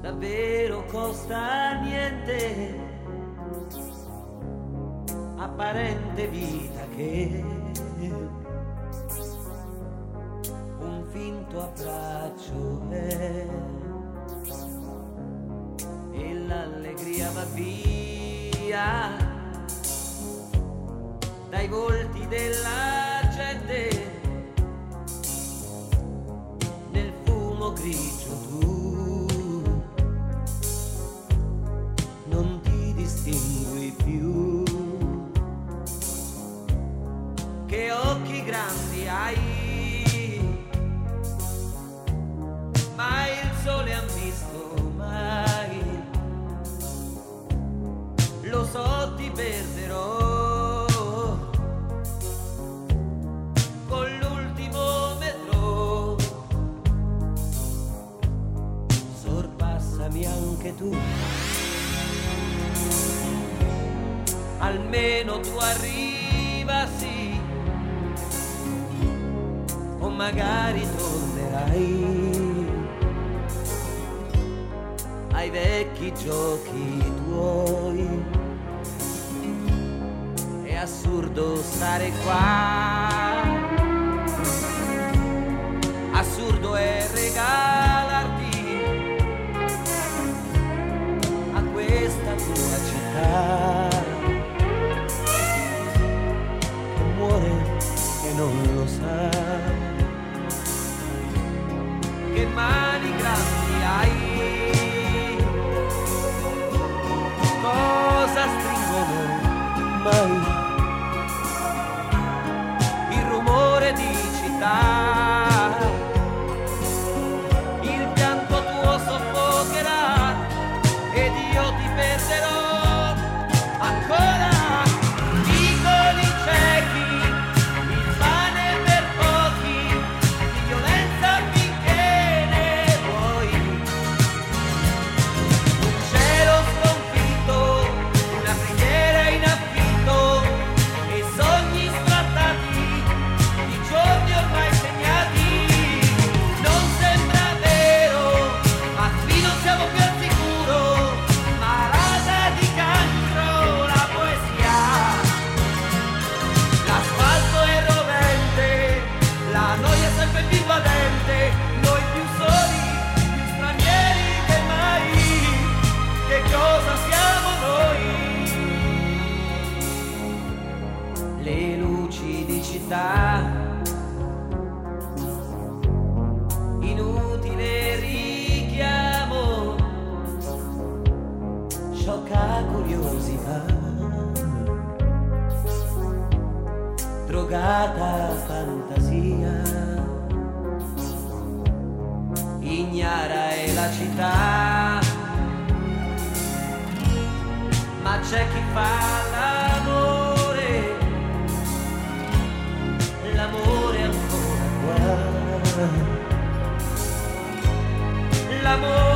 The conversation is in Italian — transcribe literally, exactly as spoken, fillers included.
davvero costa niente, apparente vita che un finto abbraccio è, e l'allegria va via dai volti della gente, nel fumo grigio tu non ti distingui più. Che occhi grandi hai, mai il sole han visto, mai. Lo so ti perderò con l'ultimo metro, sorpassami anche tu, almeno tu arriva sì, o magari tornerai ai vecchi giochi tuoi. È assurdo stare qua, assurdo è regalarti a questa tua città che muore e non lo sa. Che mani grandi hai, cosa stringono mai il rumore di città, il pianto tuo soffocherà ed io ti perderò ancora. Piccoli ciechi, il pane per pochi, di violenza finché ne vuoi, un cielo sconfitto, una preghiera in affitto e sogni sfrattati di giorni ormai segnati. Non sembra vero, ma qui non siamo più al sicuro, malata di cancro la poesia. L'asfalto è rovente, la noia è sempre più invadente, noi più soli, più stranieri che mai. Che cosa siamo noi? Le luci di città, inutile richiamo, sciocca curiosità, drogata fantasia, ignara è la città, ma c'è chi fa l'amore, l'amore è ancora qua, l'amore